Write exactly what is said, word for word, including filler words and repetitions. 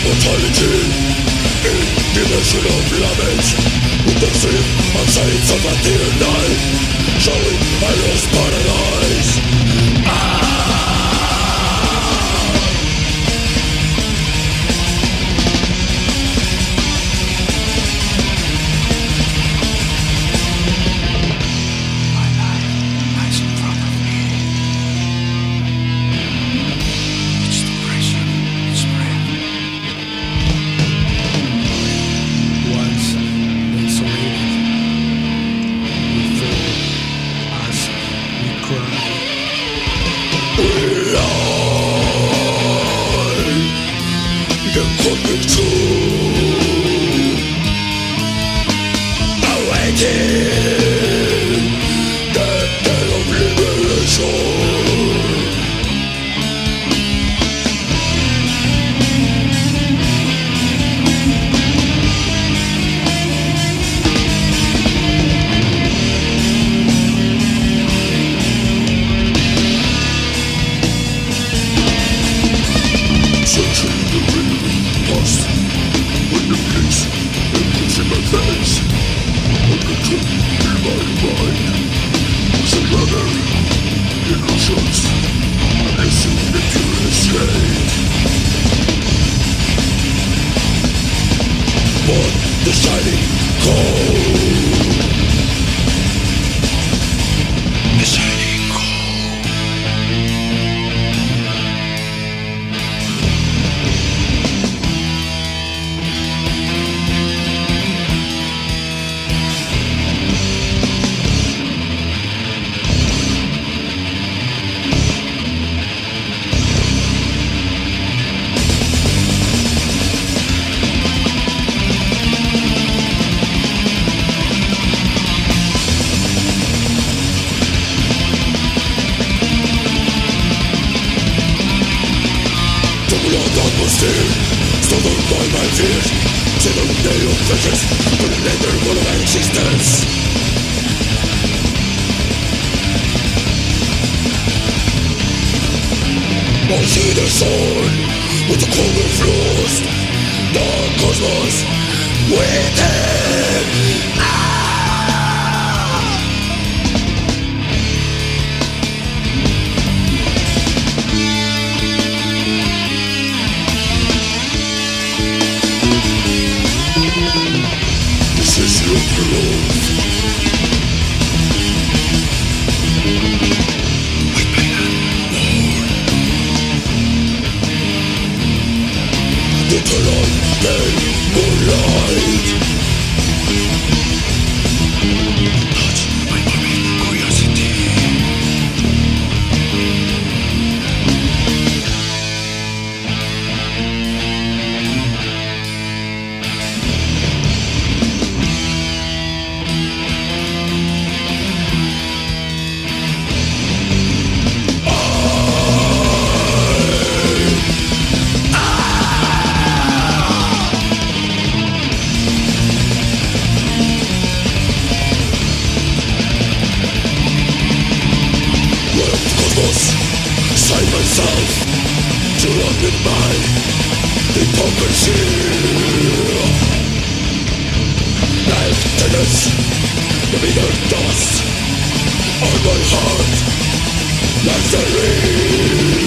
Mortality in dimension of limits, with the sleep on sides of a dear night, showing I lost paradise. Coming true, awaiting the day of liberation. Searching the real past, when the place it puts in my face, on the top in my mind, some other illusions, I'm missing the purest state. But the shining cold, the shining cold. Atmosphere, stolen by my fears, settled day of pleasures, but later one of existence. I see the sun with the common floors, the cosmos within. This is your proof. We pain and mourn. The eternal day, moonlight. Touch my morbid curiosity. Side myself to run with my hypocrisy. Emptiness, the bitter dust on my heart, misery.